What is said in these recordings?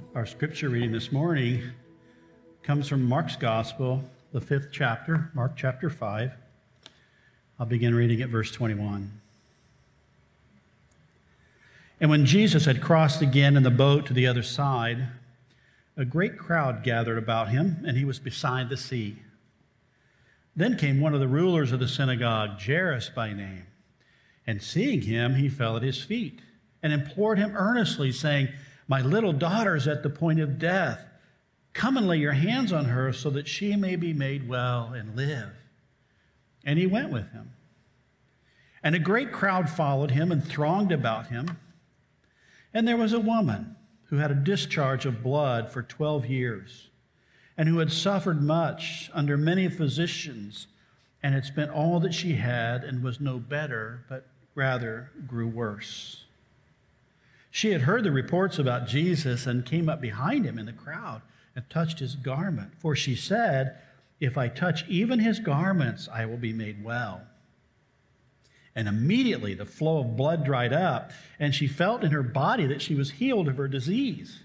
Our scripture reading this morning comes from Mark's Gospel, the 5th chapter, Mark chapter 5. I'll begin reading at verse 21. And when Jesus had crossed again in the boat to the other side, a great crowd gathered about him, and he was beside the sea. Then came one of the rulers of the synagogue, Jairus by name, and seeing him, he fell at his feet and implored him earnestly, saying, "My little daughter is at the point of death. Come and lay your hands on her so that she may be made well and live." And he went with him. And a great crowd followed him and thronged about him. And there was a woman who had a discharge of blood for 12 years, and who had suffered much under many physicians, and had spent all that she had, and was no better, but rather grew worse. She had heard the reports about Jesus and came up behind him in the crowd and touched his garment. For she said, "If I touch even his garments, I will be made well." And immediately the flow of blood dried up, and she felt in her body that she was healed of her disease.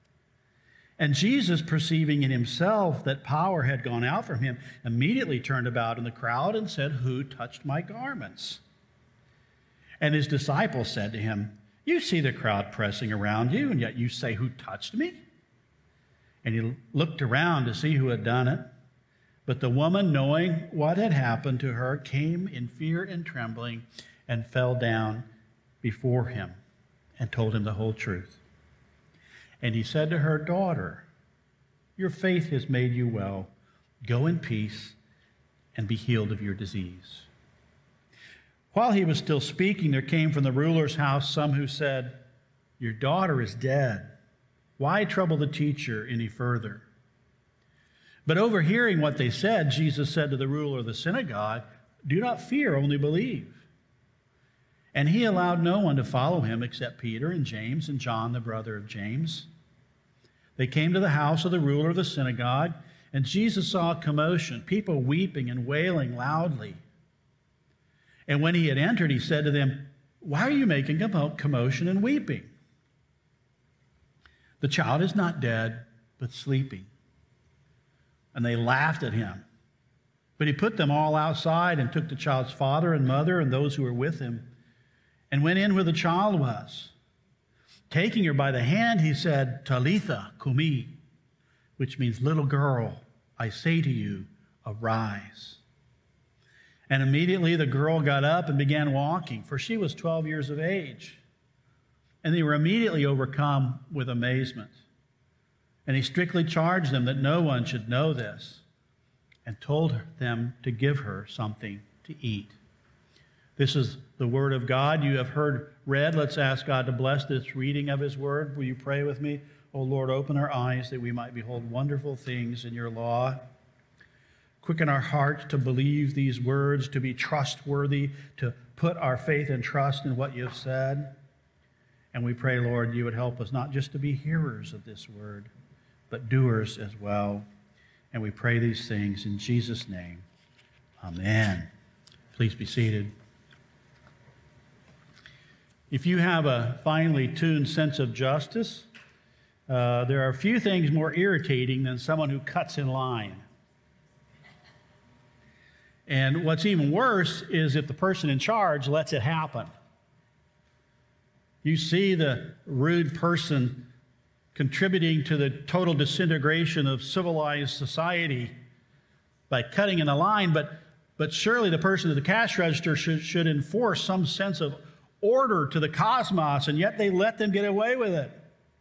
And Jesus, perceiving in himself that power had gone out from him, immediately turned about in the crowd and said, "Who touched my garments?" And his disciples said to him, "You see the crowd pressing around you, and yet you say, 'Who touched me?'" And he looked around to see who had done it. But the woman, knowing what had happened to her, came in fear and trembling and fell down before him and told him the whole truth. And he said to her, "Daughter, your faith has made you well. Go in peace and be healed of your disease." While he was still speaking, there came from the ruler's house some who said, "Your daughter is dead. Why trouble the teacher any further?" But overhearing what they said, Jesus said to the ruler of the synagogue, "Do not fear, only believe." And he allowed no one to follow him except Peter and James and John, the brother of James. They came to the house of the ruler of the synagogue, and Jesus saw a commotion, people weeping and wailing loudly. And when he had entered, he said to them, "Why are you making a commotion and weeping? The child is not dead, but sleeping." And they laughed at him. But he put them all outside and took the child's father and mother and those who were with him and went in where the child was. Taking her by the hand, he said, "Talitha cumi," which means, "Little girl, I say to you, arise." And immediately the girl got up and began walking, for she was 12 years of age. And they were immediately overcome with amazement. And he strictly charged them that no one should know this, and told them to give her something to eat. This is the word of God you have heard read. Let's ask God to bless this reading of his word. Will you pray with me? O Lord, open our eyes that we might behold wonderful things in your law. Quicken our hearts to believe these words, to be trustworthy, to put our faith and trust in what you have said. And we pray, Lord, you would help us not just to be hearers of this word, but doers as well. And we pray these things in Jesus' name. Amen. Please be seated. If you have a finely tuned sense of justice, there are few things more irritating than someone who cuts in line. And what's even worse is if the person in charge lets it happen. You see the rude person contributing to the total disintegration of civilized society by cutting in a line, but surely the person at the cash register should enforce some sense of order to the cosmos, and yet they let them get away with it.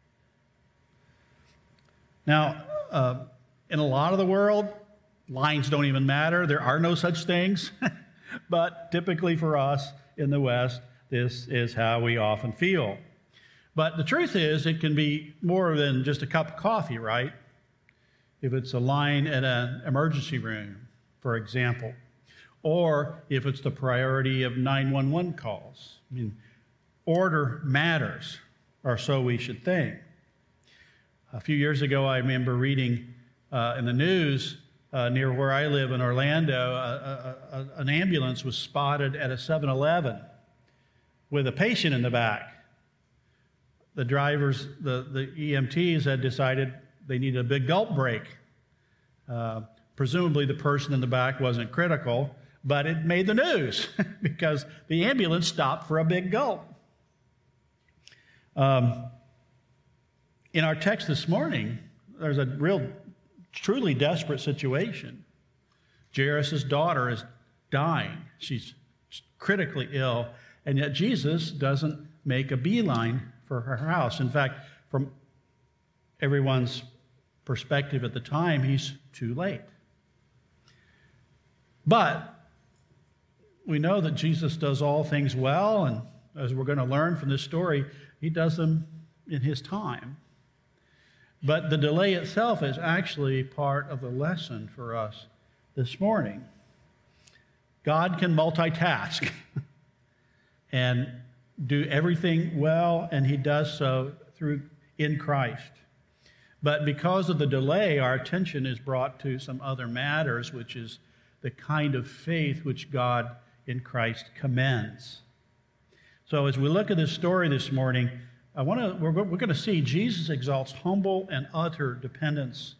Now, in a lot of the world, lines don't even matter. There are no such things. But typically for us in the West, this is how we often feel. But the truth is, it can be more than just a cup of coffee, right? If it's a line at an emergency room, for example, or if it's the priority of 911 calls. I mean, order matters, or so we should think. A few years ago, I remember reading in the news near where I live in Orlando, an ambulance was spotted at a 7-Eleven with a patient in the back. the drivers, the EMTs had decided they needed a big gulp break. Presumably the person in the back wasn't critical, but it made the news because the ambulance stopped for a big gulp. In our text this morning, there's a real, truly desperate situation. Jairus' daughter is dying. She's critically ill, and yet Jesus doesn't make a beeline for her house. In fact, from everyone's perspective at the time, he's too late. But we know that Jesus does all things well, and as we're going to learn from this story, he does them in his time. But the delay itself is actually part of the lesson for us this morning. God can multitask and do everything well, and he does so in Christ. But because of the delay, our attention is brought to some other matters, which is the kind of faith which God in Christ commends. So as we look at this story this morning, we're going to see Jesus exalts humble and utter dependence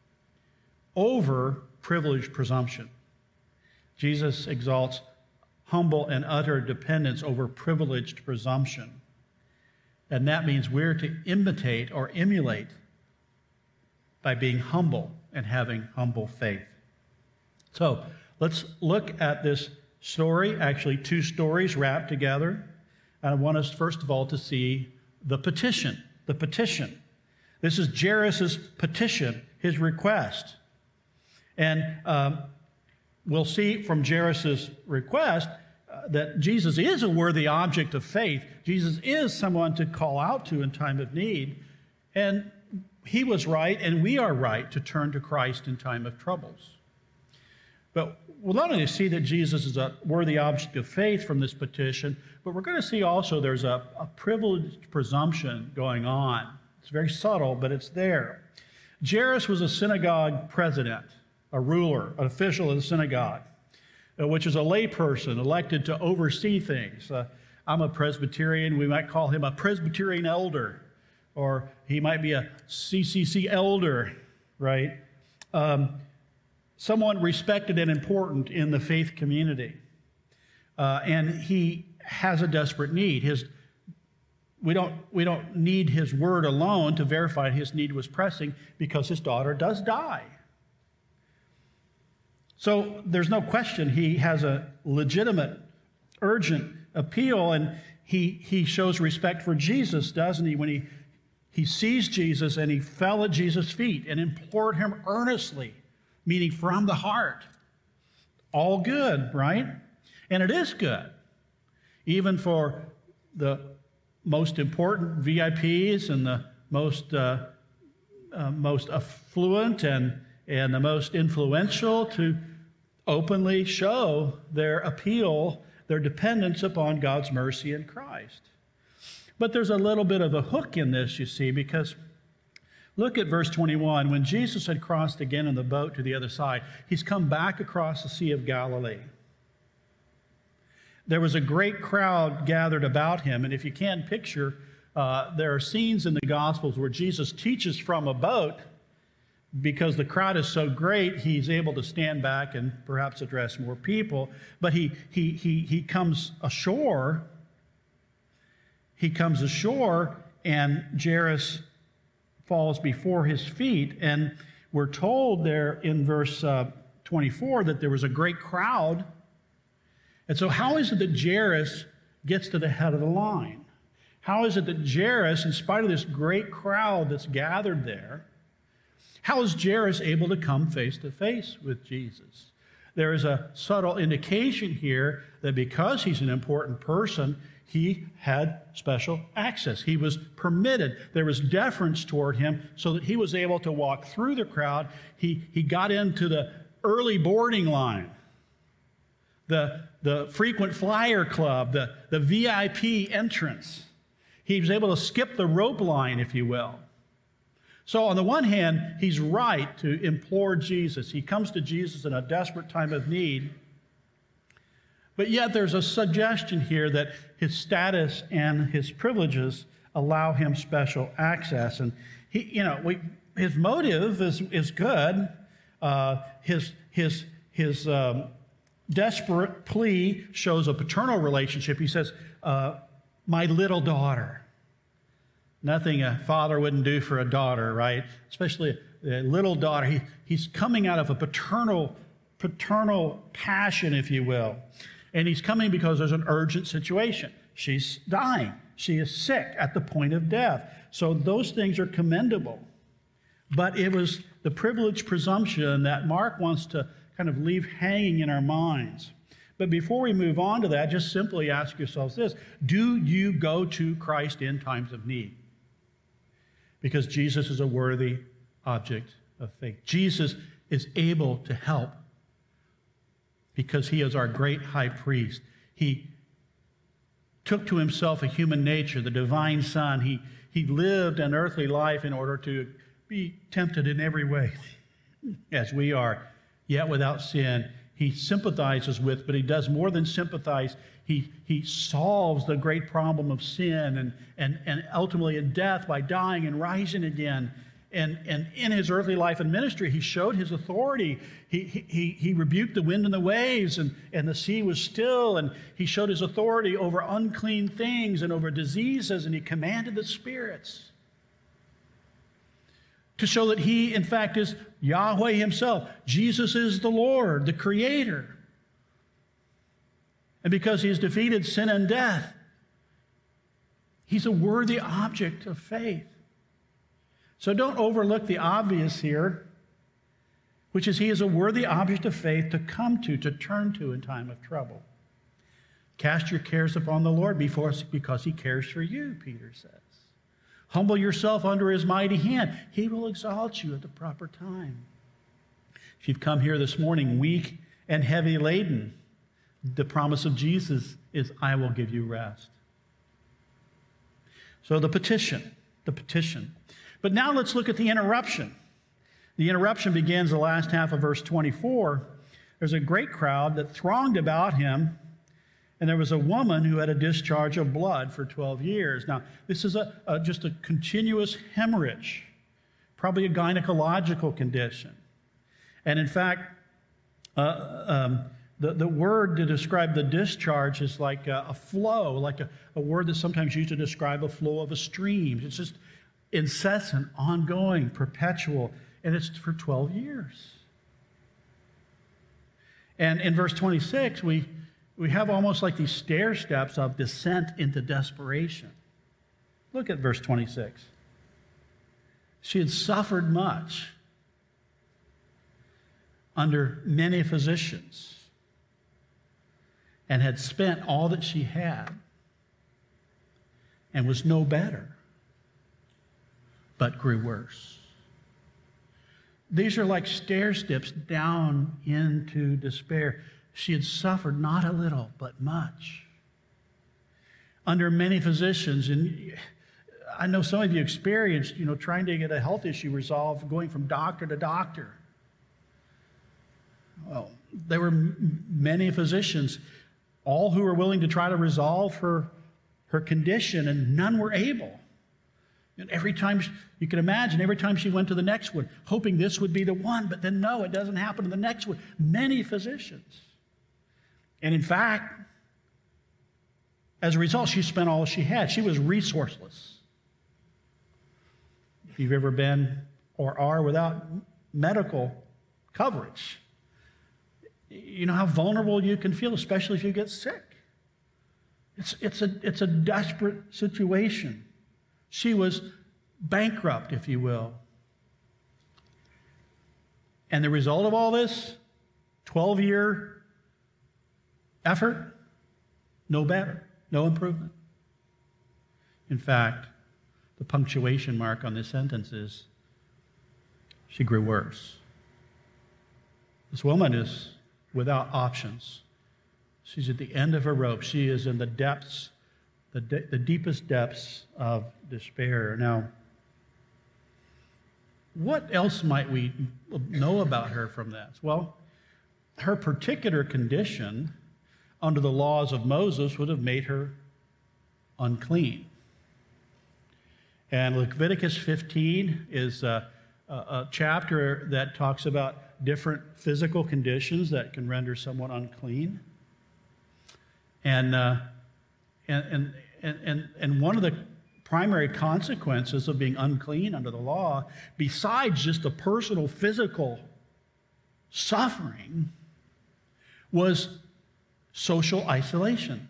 over privileged presumption. Jesus exalts humble and utter dependence over privileged presumption. And that means we're to imitate or emulate by being humble and having humble faith. So let's look at this story, actually two stories wrapped together. I want us, first of all, to see the petition. The petition. This is Jairus' petition, his request. And we'll see from Jairus' request that Jesus is a worthy object of faith. Jesus is someone to call out to in time of need. And he was right, and we are right to turn to Christ in time of troubles. But we'll not only see that Jesus is a worthy object of faith from this petition, but we're going to see also there's a privileged presumption going on. It's very subtle, but it's there. Jairus was a synagogue president, a ruler, an official of the synagogue, which is a layperson elected to oversee things. I'm a Presbyterian. We might call him a Presbyterian elder, or he might be a CCC elder, right? Someone respected and important in the faith community. And he has a desperate need. We don't need his word alone to verify his need was pressing, because his daughter does die. So there's no question he has a legitimate, urgent appeal, and he shows respect for Jesus, doesn't he, when he sees Jesus and he fell at Jesus' feet and implored him earnestly, meaning from the heart. All good, right? And it is good. Even for the most important VIPs and the most affluent and the most influential to openly show their appeal, their dependence upon God's mercy in Christ. But there's a little bit of a hook in this, you see, because look at verse 21. When Jesus had crossed again in the boat to the other side, he's come back across the Sea of Galilee. There was a great crowd gathered about him, and if you can picture, there are scenes in the Gospels where Jesus teaches from a boat. Because the crowd is so great, he's able to stand back and perhaps address more people. But he comes ashore. He comes ashore, and Jairus falls before his feet. And we're told there in verse 24 that there was a great crowd. And so how is it that Jairus gets to the head of the line? How is it that Jairus, in spite of this great crowd that's gathered there, how is Jairus able to come face to face with Jesus? There is a subtle indication here that because he's an important person, he had special access. He was permitted. There was deference toward him so that he was able to walk through the crowd. He got into the early boarding line, the frequent flyer club, the VIP entrance. He was able to skip the rope line, if you will. So on the one hand, he's right to implore Jesus. He comes to Jesus in a desperate time of need. But yet there's a suggestion here that his status and his privileges allow him special access. And his motive is good. His desperate plea shows a paternal relationship. He says, my little daughter. Nothing a father wouldn't do for a daughter, right? Especially a little daughter. He's coming out of a paternal passion, if you will. And he's coming because there's an urgent situation. She's dying. She is sick at the point of death. So those things are commendable. But it was the privileged presumption that Mark wants to kind of leave hanging in our minds. But before we move on to that, just simply ask yourselves this: do you go to Christ in times of need? Because Jesus is a worthy object of faith. Jesus is able to help because he is our great high priest. He took to himself a human nature, the divine Son. He lived an earthly life in order to be tempted in every way as we are, yet without sin. He sympathizes with, but he does more than sympathize. He solves the great problem of sin and ultimately in death by dying and rising again. And in his earthly life and ministry, he showed his authority. He rebuked the wind and the waves, and the sea was still. And he showed his authority over unclean things and over diseases, and he commanded the spirits to show that he, in fact, is Yahweh himself. Jesus is the Lord, the Creator. And because he has defeated sin and death, he's a worthy object of faith. So don't overlook the obvious here, which is he is a worthy object of faith to come to turn to in time of trouble. Cast your cares upon the Lord because he cares for you, Peter says. Humble yourself under his mighty hand. He will exalt you at the proper time. If you've come here this morning weak and heavy laden, the promise of Jesus is, I will give you rest. So the petition. But now let's look at the interruption. The interruption begins the last half of verse 24. There's a great crowd that thronged about him, and there was a woman who had a discharge of blood for 12 years. Now, this is just a continuous hemorrhage, probably a gynecological condition. And in fact, the word to describe the discharge is like a flow, like a word that's sometimes used to describe a flow of a stream. It's just incessant, ongoing, perpetual, and it's for 12 years. And in verse 26, we have almost like these stair steps of descent into desperation. Look at verse 26. She had suffered much under many physicians and had spent all that she had and was no better, but grew worse. These are like stair steps down into despair. She had suffered not a little, but much. Under many physicians, and I know some of you experienced, trying to get a health issue resolved, going from doctor to doctor. Well, there were many physicians, all who were willing to try to resolve her condition, and none were able. And every time, you can imagine, every time she went to the next one, hoping this would be the one, but then no, it doesn't happen to the next one. Many physicians. And in fact, as a result, she spent all she had. She was resourceless. If you've ever been or are without medical coverage, you know how vulnerable you can feel, especially if you get sick. It's a desperate situation. She was bankrupt, if you will. And the result of all this, 12-year effort, no better, no improvement. In fact, the punctuation mark on this sentence is, she grew worse. This woman is without options. She's at the end of her rope. She is in the depths, the deepest depths of despair. Now, what else might we know about her from this? Well, her particular condition under the laws of Moses would have made her unclean. And Leviticus 15 is a chapter that talks about different physical conditions that can render someone unclean. And one of the primary consequences of being unclean under the law, besides just the personal physical suffering, was social isolation.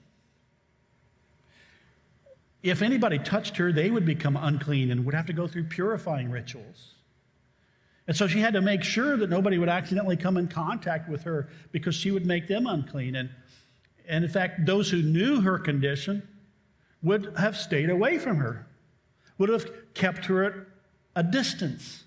If anybody touched her, they would become unclean and would have to go through purifying rituals. And so she had to make sure that nobody would accidentally come in contact with her because she would make them unclean. And in fact, those who knew her condition would have stayed away from her, would have kept her at a distance.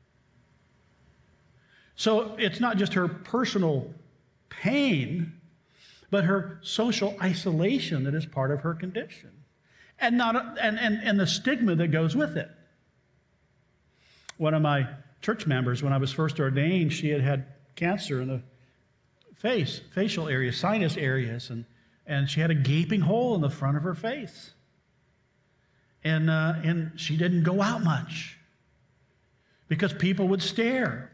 So it's not just her personal pain, but her social isolation that is part of her condition. And the stigma that goes with it. One of my church members, when I was first ordained, she had cancer in the facial areas, sinus areas, and she had a gaping hole in the front of her face. And she didn't go out much because people would stare.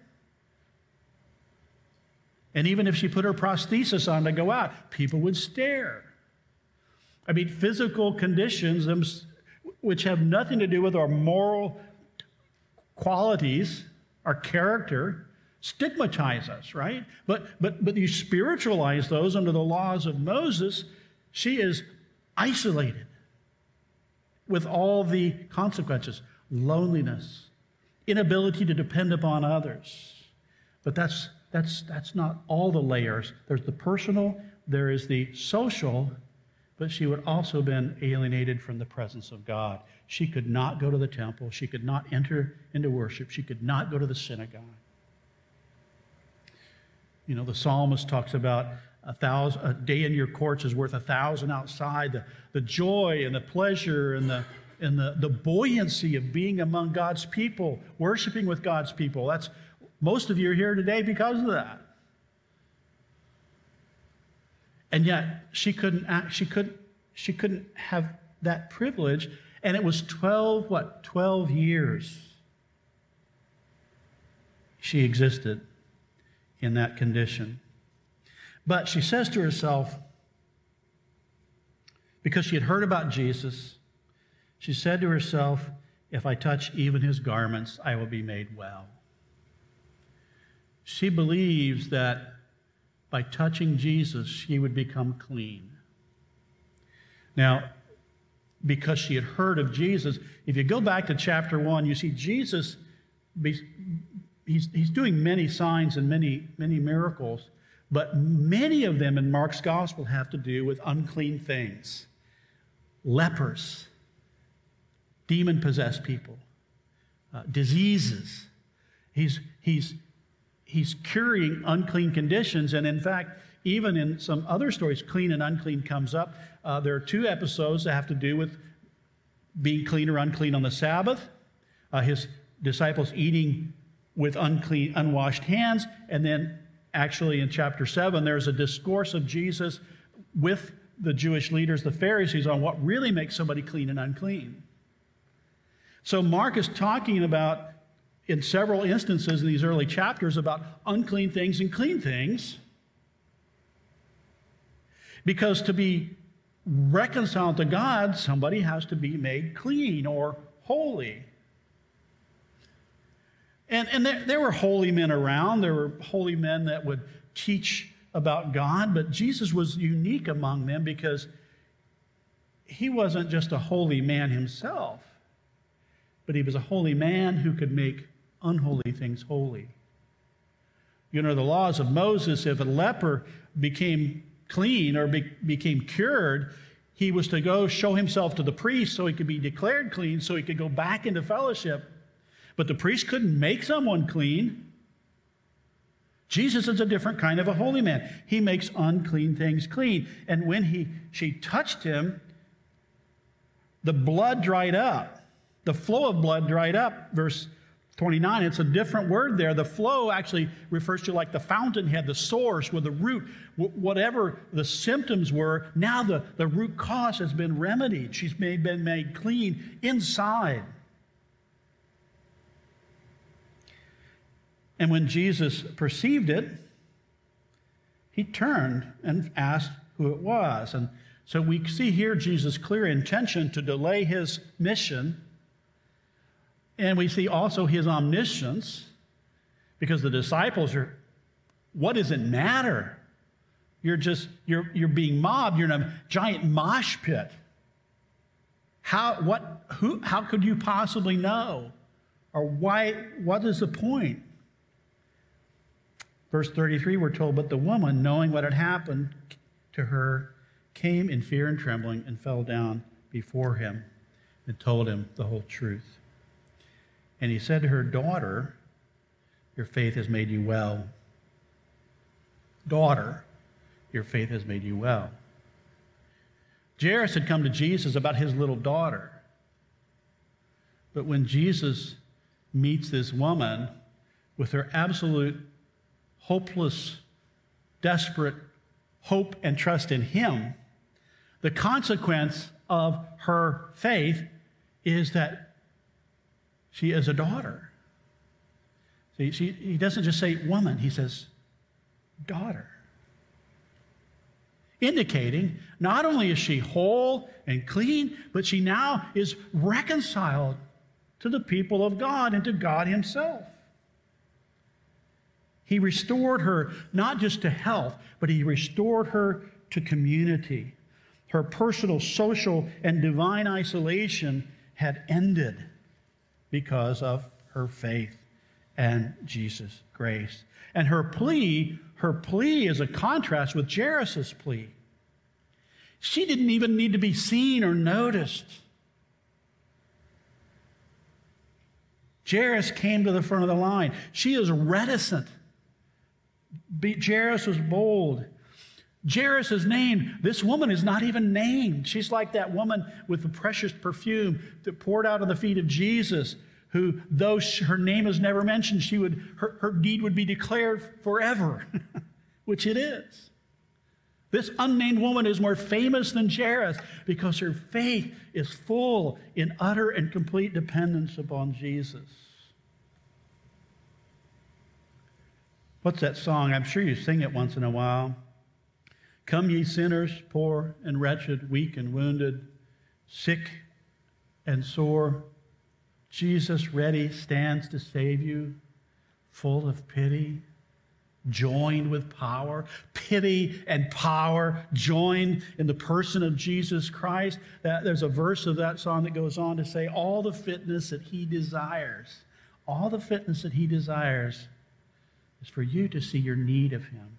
And even if she put her prosthesis on to go out, people would stare. I mean, physical conditions, which have nothing to do with our moral qualities, our character, stigmatize us, right? But you spiritualize those under the laws of Moses. She is isolated with all the consequences, loneliness, inability to depend upon others. But that's not all the layers. There's the personal, there is the social, but she would also been alienated from the presence of God. She could not go to the temple. She could not enter into worship. She could not go to the synagogue. You know, the psalmist talks about a day in your courts is worth 1,000 outside. The joy and the pleasure and the buoyancy of being among God's people, worshiping with God's people. That's most of you are here today because of that. And yet she couldn't have that privilege. And it was 12 years she existed in that condition. But she says to herself, because she had heard about Jesus, she said to herself, if I touch even his garments, I will be made well. She believes that by touching Jesus, she would become clean. Now, because she had heard of Jesus, if you go back to chapter 1, you see Jesus, he's doing many signs and many miracles, but many of them in Mark's gospel have to do with unclean things. Lepers, demon-possessed people, diseases. He's curing unclean conditions, and in fact, even in some other stories, clean and unclean comes up. There are 2 episodes that have to do with being clean or unclean on the Sabbath, his disciples eating with unwashed hands, and then actually in chapter 7, there's a discourse of Jesus with the Jewish leaders, the Pharisees, on what really makes somebody clean and unclean. So Mark is talking about, in several instances in these early chapters, about unclean things and clean things. Because to be reconciled to God, somebody has to be made clean or holy. And there were holy men around. There were holy men that would teach about God, but Jesus was unique among them because he wasn't just a holy man himself, but he was a holy man who could make unholy things holy. You know, the laws of Moses, if a leper became clean or became cured, he was to go show himself to the priest so he could be declared clean, so he could go back into fellowship. But the priest couldn't make someone clean. Jesus is a different kind of a holy man. He makes unclean things clean. And when she touched him, the blood dried up. The flow of blood dried up. Verse 29, it's a different word there. The flow actually refers to like the fountainhead, the source, where the root, whatever the symptoms were, now the root cause has been remedied. She's been made clean inside. And when Jesus perceived it, he turned and asked who it was. And so we see here Jesus' clear intention to delay his mission. And we see also his omniscience, because the disciples are, what does it matter? You're being mobbed. You're in a giant mosh pit. How could you possibly know? Or why, what is the point? Verse 33, we're told, but the woman, knowing what had happened to her, came in fear and trembling and fell down before him and told him the whole truth. And he said to her, daughter, your faith has made you well. Daughter, your faith has made you well. Jairus had come to Jesus about his little daughter. But when Jesus meets this woman with her absolute hopeless, desperate hope and trust in him, the consequence of her faith is that she is a daughter. See, he doesn't just say woman, he says daughter. Indicating not only is she whole and clean, but she now is reconciled to the people of God and to God himself. He restored her not just to health, but he restored her to community. Her personal, social, and divine isolation had ended because of her faith and Jesus' grace. And her plea is a contrast with Jairus' plea. She didn't even need to be seen or noticed. Jairus came to the front of the line. She is reticent. Jairus was bold. Jairus' name, this woman is not even named. She's like that woman with the precious perfume that poured out on the feet of Jesus, who, though her name is never mentioned, her deed would be declared forever, which it is. This unnamed woman is more famous than Jairus because her faith is full in utter and complete dependence upon Jesus. What's that song? I'm sure you sing it once in a while. Come ye sinners, poor and wretched, weak and wounded, sick and sore. Jesus ready stands to save you, full of pity, joined with power. Pity and power joined in the person of Jesus Christ. There's a verse of that song that goes on to say, all the fitness that he desires, all the fitness that he desires is for you to see your need of him.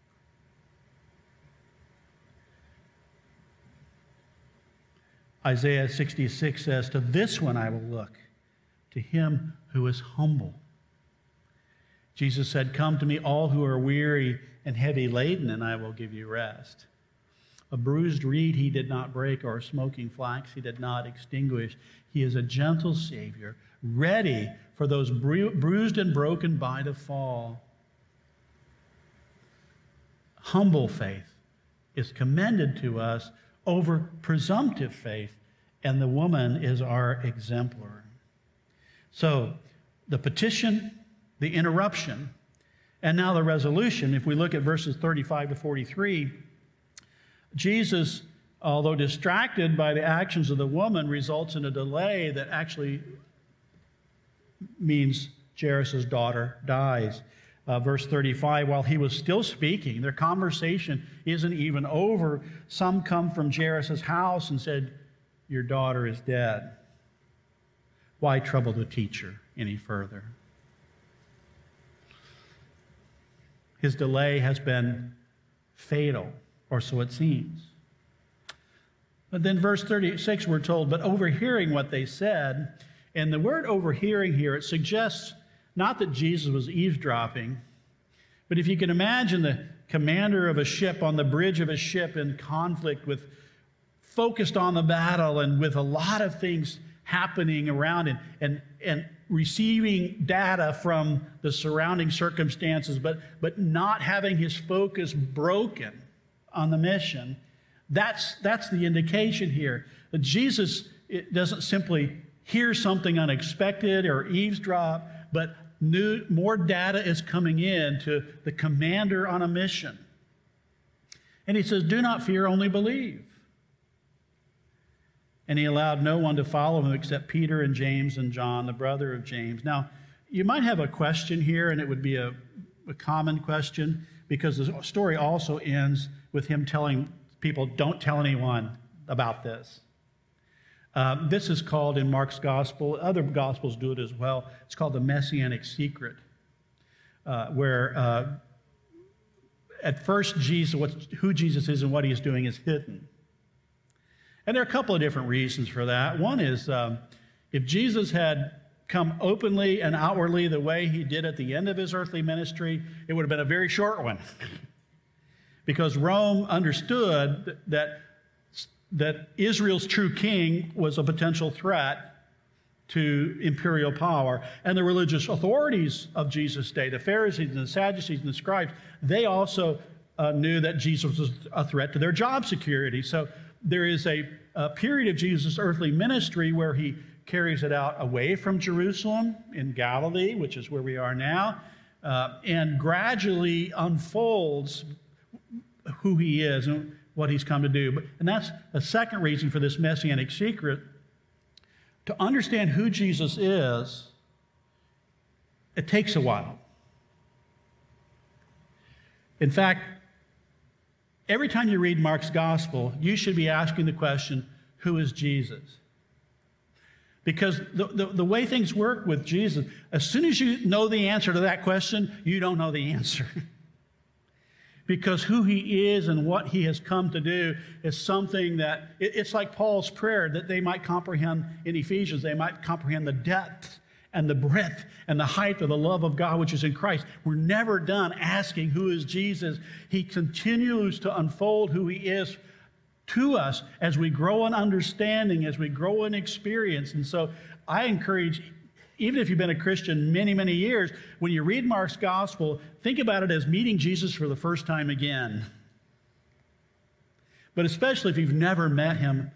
Isaiah 66 says, to this one I will look, to him who is humble. Jesus said, come to me all who are weary and heavy laden, and I will give you rest. A bruised reed he did not break, or a smoking flax he did not extinguish. He is a gentle Savior, ready for those bruised and broken by the fall. Humble faith is commended to us over presumptive faith, and the woman is our exemplar. So, the petition, the interruption, and now the resolution. If we look at verses 35 to 43, Jesus, although distracted by the actions of the woman, results in a delay that actually means Jairus' daughter dies. Verse 35, while he was still speaking, their conversation isn't even over. Some come from Jairus' house and said, your daughter is dead. Why trouble the teacher any further? His delay has been fatal, or so it seems. But then verse 36, we're told, but overhearing what they said, and the word overhearing here, it suggests not that Jesus was eavesdropping, but if you can imagine the commander of a ship on the bridge of a ship in conflict with focused on the battle and with a lot of things happening around and receiving data from the surrounding circumstances, but not having his focus broken on the mission, that's the indication here. That Jesus doesn't simply hear something unexpected or eavesdrop, but more data is coming in to the commander on a mission. And he says, do not fear, only believe. And he allowed no one to follow him except Peter and James and John, the brother of James. Now, you might have a question here, and it would be a common question, because the story also ends with him telling people, don't tell anyone about this. This is called in Mark's gospel, other gospels do it as well, it's called the Messianic secret, where at first who Jesus is and what he is doing is hidden. And there are a couple of different reasons for that. One is if Jesus had come openly and outwardly the way he did at the end of his earthly ministry, it would have been a very short one. Because Rome understood that Israel's true king was a potential threat to imperial power. And the religious authorities of Jesus' day, the Pharisees and the Sadducees and the scribes, they also knew that Jesus was a threat to their job security. So there is a period of Jesus' earthly ministry where he carries it out away from Jerusalem in Galilee, which is where we are now, and gradually unfolds who he is and what he's come to do. And that's a second reason for this Messianic secret. To understand who Jesus is, it takes a while. In fact, every time you read Mark's gospel, you should be asking the question, who is Jesus? Because the way things work with Jesus, as soon as you know the answer to that question, you don't know the answer. Because who he is and what he has come to do is something that, it's like Paul's prayer that they might comprehend in Ephesians, they might comprehend the depth and the breadth and the height of the love of God which is in Christ. We're never done asking who is Jesus. He continues to unfold who he is to us as we grow in understanding, as we grow in experience. And so I encourage, even if you've been a Christian many, many years, when you read Mark's gospel, think about it as meeting Jesus for the first time again. But especially if you've never met him,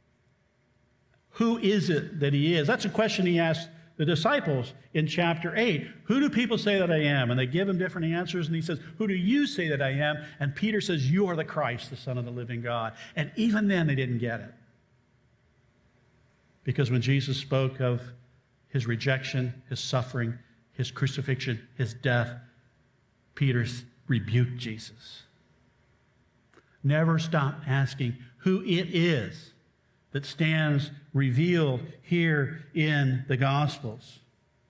who is it that he is? That's a question he asked the disciples in chapter 8. Who do people say that I am? And they give him different answers, and he says, who do you say that I am? And Peter says, you are the Christ, the Son of the living God. And even then, they didn't get it. Because when Jesus spoke of his rejection, his suffering, his crucifixion, his death, Peter rebuked Jesus. Never stop asking who it is that stands revealed here in the Gospels.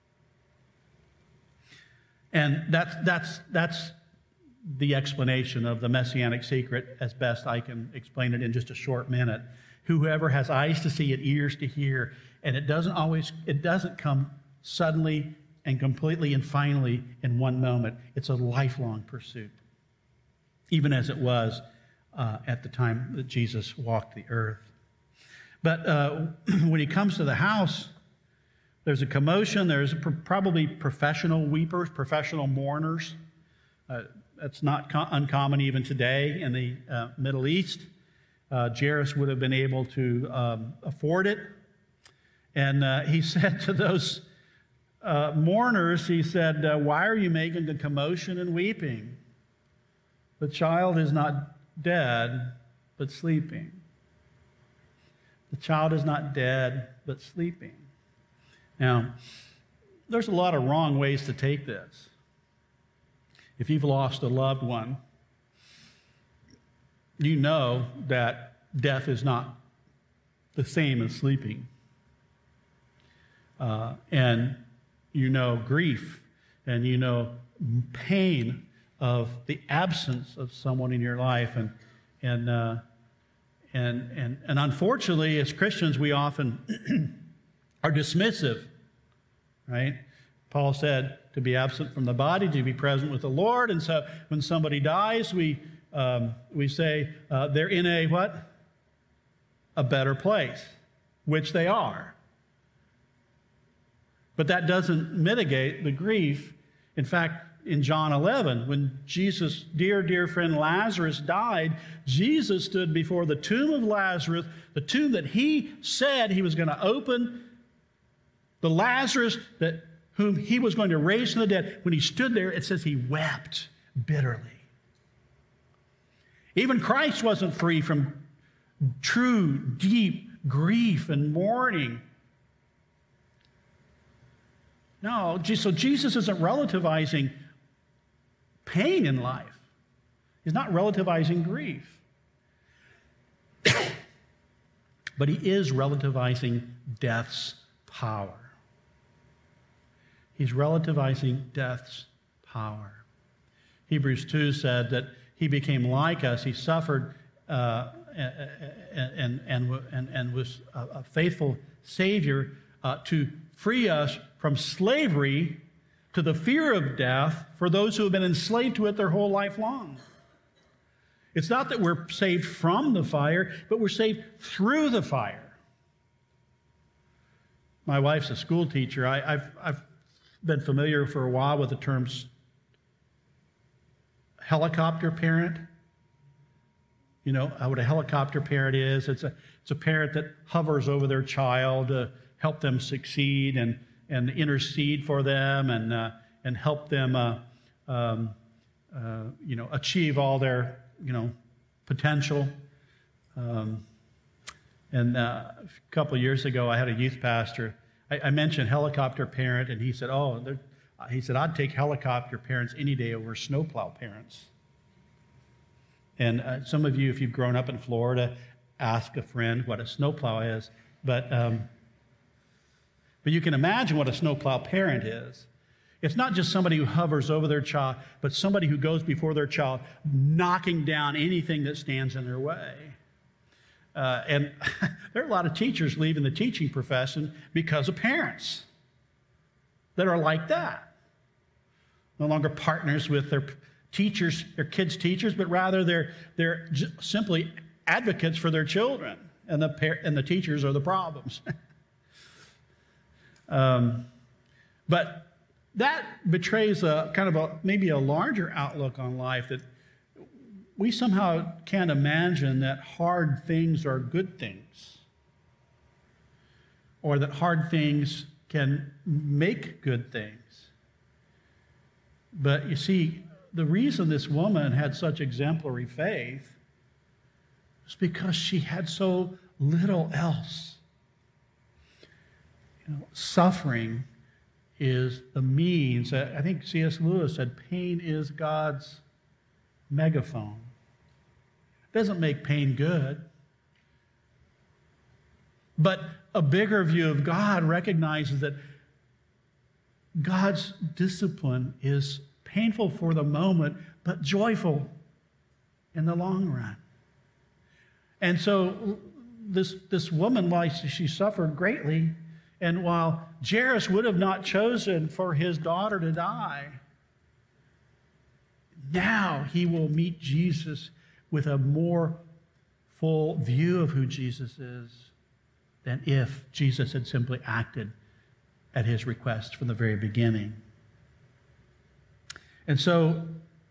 And that's the explanation of the Messianic secret as best I can explain it in just a short minute. Whoever has eyes to see and ears to hear, and it doesn't come suddenly and completely and finally in one moment. It's a lifelong pursuit, even as it was at the time that Jesus walked the earth. But when he comes to the house, there's a commotion. There's probably professional weepers, professional mourners. That's not uncommon even today in the Middle East. Jairus would have been able to afford it. And he said to those mourners, he said, why are you making a commotion and weeping? The child is not dead, but sleeping. The child is not dead, but sleeping. Now, there's a lot of wrong ways to take this. If you've lost a loved one, you know that death is not the same as sleeping. And you know grief, and you know pain of the absence of someone in your life. And unfortunately, as Christians, we often are dismissive, right? Paul said to be absent from the body, to be present with the Lord. And so when somebody dies, we say they're in a what? A better place, which they are. But that doesn't mitigate the grief. In fact, in John 11, when Jesus' dear friend Lazarus died, Jesus stood before the tomb of Lazarus, the tomb that he said he was going to open. The Lazarus whom he was going to raise from the dead, when he stood there, it says he wept bitterly. Even Christ wasn't free from true, deep grief and mourning. No, so Jesus isn't relativizing pain in life. He's not relativizing grief. But he is relativizing death's power. He's relativizing death's power. Hebrews 2 said that he became like us. He suffered and was a faithful Savior to free us from slavery to the fear of death for those who have been enslaved to it their whole life long. It's not that we're saved from the fire, but we're saved through the fire. My wife's a school teacher. I've been familiar for a while with the terms helicopter parent. You know what a helicopter parent is? It's a parent that hovers over their child to help them succeed and intercede for them and help them achieve all their potential. A couple of years ago, I had a youth pastor. I mentioned helicopter parent, and he said, I'd take helicopter parents any day over snowplow parents. And some of you, if you've grown up in Florida, ask a friend what a snowplow is. But you can imagine what a snowplow parent is. It's not just somebody who hovers over their child, but somebody who goes before their child, knocking down anything that stands in their way. And there are a lot of teachers leaving the teaching profession because of parents that are like that. No longer partners with their teachers, their kids' teachers, but rather they're simply advocates for their children, and the teachers are the problems. But that betrays maybe a larger outlook on life, that we somehow can't imagine that hard things are good things, or that hard things can make good things. But you see, the reason this woman had such exemplary faith was because she had so little else. Suffering is the means. I think C.S. Lewis said, pain is God's megaphone. It doesn't make pain good. But a bigger view of God recognizes that God's discipline is painful for the moment, but joyful in the long run. And so this woman, while she suffered greatly, and while Jairus would have not chosen for his daughter to die, now he will meet Jesus with a more full view of who Jesus is than if Jesus had simply acted at his request from the very beginning. And so,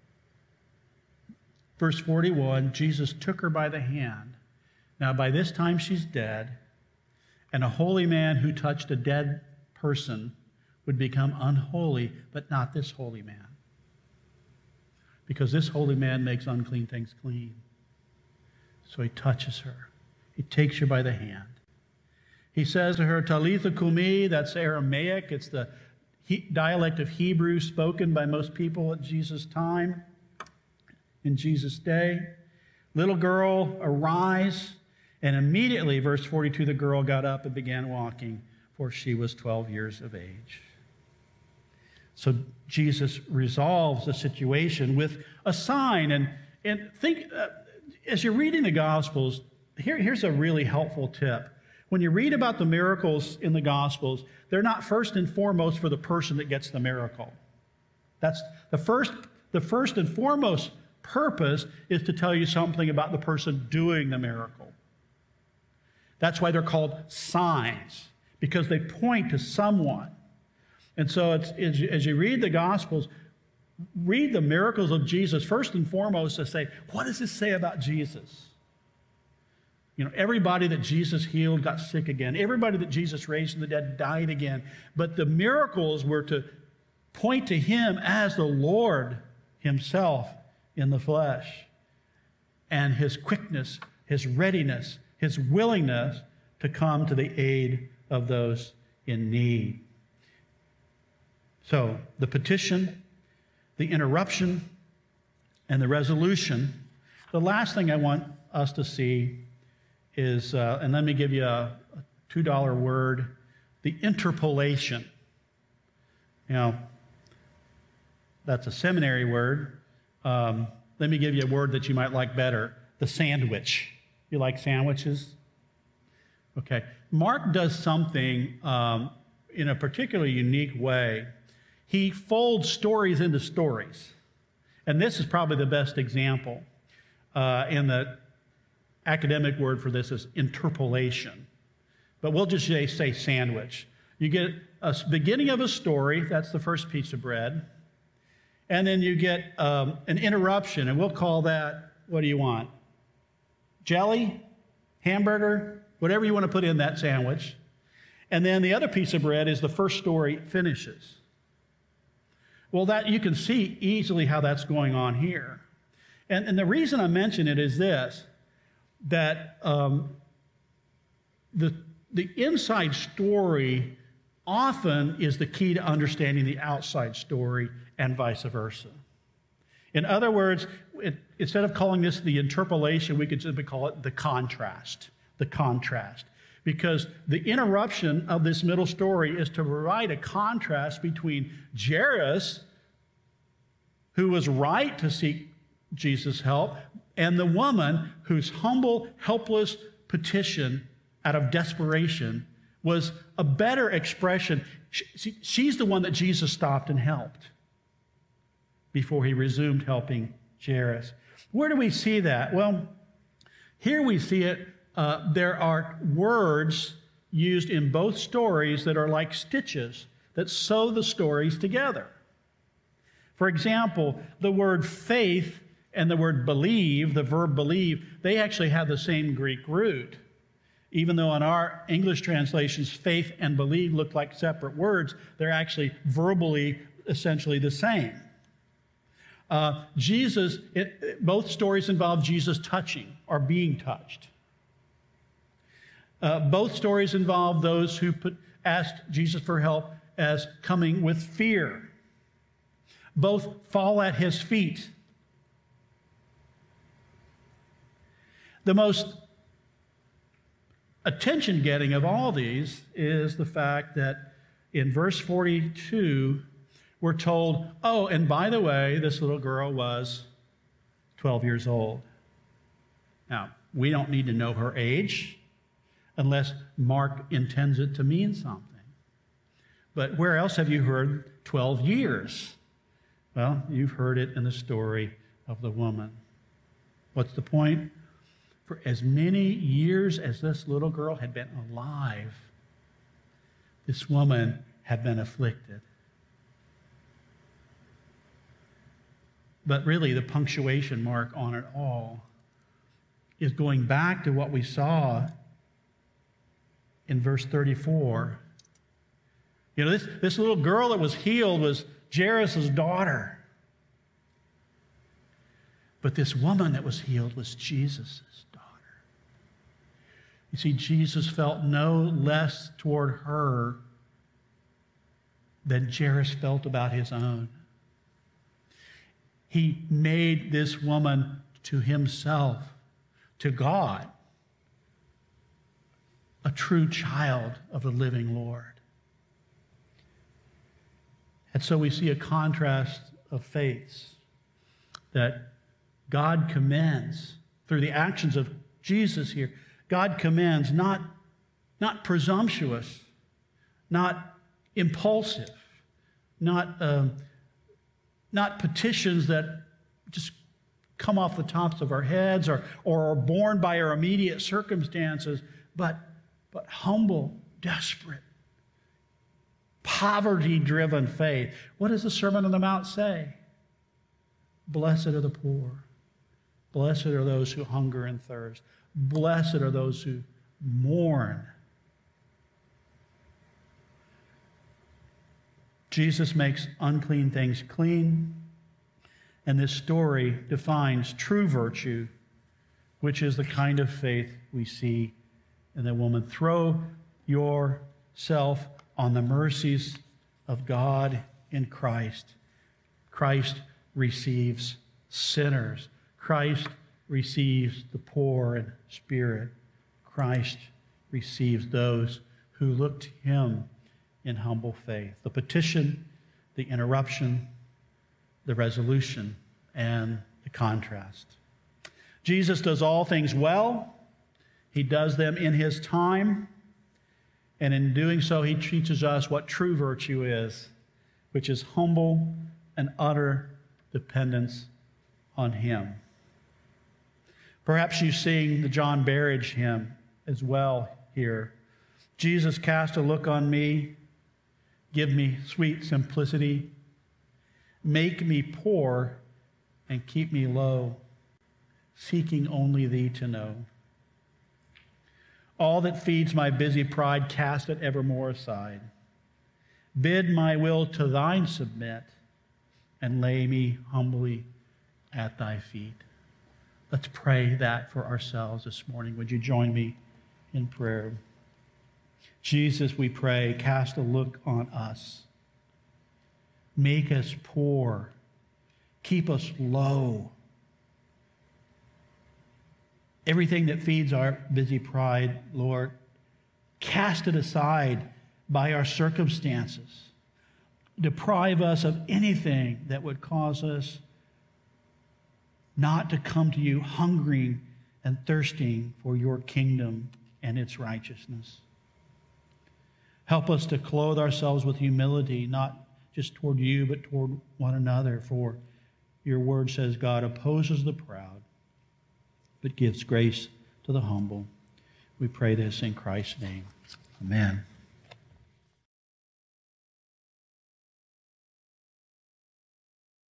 verse 41, Jesus took her by the hand. Now, by this time she's dead, and a holy man who touched a dead person would become unholy, but not this holy man. Because this holy man makes unclean things clean. So he touches her. He takes her by the hand. He says to her, Talitha Kumi, that's Aramaic. It's the dialect of Hebrew spoken by most people at Jesus' time, in Jesus' day. Little girl, arise. And immediately, verse 42, the girl got up and began walking, for she was 12 years of age. So Jesus resolves the situation with a sign. And think, as you're reading the Gospels, here's a really helpful tip. When you read about the miracles in the Gospels, they're not first and foremost for the person that gets the miracle. That's the first and foremost purpose is to tell you something about the person doing the miracle. That's why they're called signs, because they point to someone. And so as you read the Gospels, read the miracles of Jesus first and foremost to say, what does this say about Jesus? Everybody that Jesus healed got sick again. Everybody that Jesus raised from the dead died again. But the miracles were to point to him as the Lord himself in the flesh. And his quickness, his readiness, his willingness to come to the aid of those in need. So, the petition, the interruption, and the resolution. The last thing I want us to see is, and let me give you a $2 word, the interpolation. That's a seminary word. Let me give you a word that you might like better, the sandwich. You like sandwiches? Okay. Mark does something in a particularly unique way. He folds stories into stories. And this is probably the best example. And the academic word for this is interpolation. But we'll just say sandwich. You get a beginning of a story, that's the first piece of bread. And then you get an interruption, and we'll call that, what do you want? Jelly? Hamburger? Whatever you want to put in that sandwich. And then the other piece of bread is the first story finishes. Well, that you can see easily how that's going on here. And the reason I mention it is this, that the inside story often is the key to understanding the outside story and vice versa. In other words, instead of calling this the interpolation, we could simply call it the contrast. The contrast. Because the interruption of this middle story is to provide a contrast between Jairus, who was right to seek Jesus' help, and the woman whose humble, helpless petition out of desperation was a better expression. She's the one that Jesus stopped and helped before he resumed helping Jairus. Where do we see that? Well, here we see it. There are words used in both stories that are like stitches that sew the stories together. For example, the word faith and the word believe, the verb believe, they actually have the same Greek root. Even though in our English translations, faith and believe look like separate words, they're actually verbally essentially the same. Both stories involve Jesus touching or being touched. Both stories involve those who asked Jesus for help as coming with fear. Both fall at his feet. The most attention-getting of all these is the fact that in verse 42, we're told, oh, and by the way, this little girl was 12 years old. Now, we don't need to know her age unless Mark intends it to mean something. But where else have you heard 12 years? Well, you've heard it in the story of the woman. What's the point? For as many years as this little girl had been alive, this woman had been afflicted. But really, the punctuation mark on it all is going back to what we saw in verse 34. This little girl that was healed was Jairus' daughter. But this woman that was healed was Jesus' daughter. You see, Jesus felt no less toward her than Jairus felt about his own. He made this woman to himself, to God, a true child of the living Lord. And so we see a contrast of faiths that God commends through the actions of Jesus here. God commends not presumptuous, not impulsive, not petitions that just come off the tops of our heads or are born by our immediate circumstances, but humble, desperate, poverty-driven faith. What does the Sermon on the Mount say? Blessed are the poor. Blessed are those who hunger and thirst. Blessed are those who mourn. Jesus makes unclean things clean, and this story defines true virtue, which is the kind of faith we see in the woman. Throw yourself on the mercies of God in Christ. Christ receives sinners. Christ receives the poor in spirit. Christ receives those who look to him in humble faith. The petition, the interruption, the resolution, and the contrast. Jesus does all things well. He does them in his time. And in doing so, he teaches us what true virtue is, which is humble and utter dependence on him. Perhaps you sing the John Berridge hymn as well here. Jesus, cast a look on me. Give me sweet simplicity. Make me poor and keep me low, seeking only thee to know. All that feeds my busy pride, cast it evermore aside. Bid my will to thine submit, and lay me humbly at thy feet. Let's pray that for ourselves this morning. Would you join me in prayer? Jesus, we pray, cast a look on us. Make us poor. Keep us low. Everything that feeds our busy pride, Lord, cast it aside by our circumstances. Deprive us of anything that would cause us not to come to you hungering and thirsting for your kingdom and its righteousness. Help us to clothe ourselves with humility, not just toward you, but toward one another. For your word says God opposes the proud, but gives grace to the humble. We pray this in Christ's name. Amen.